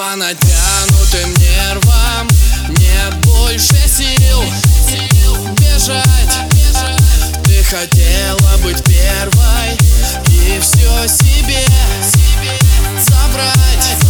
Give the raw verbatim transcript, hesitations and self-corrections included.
По натянутым нервам нет больше сил бежать. Ты хотела быть первой и все себе забрать.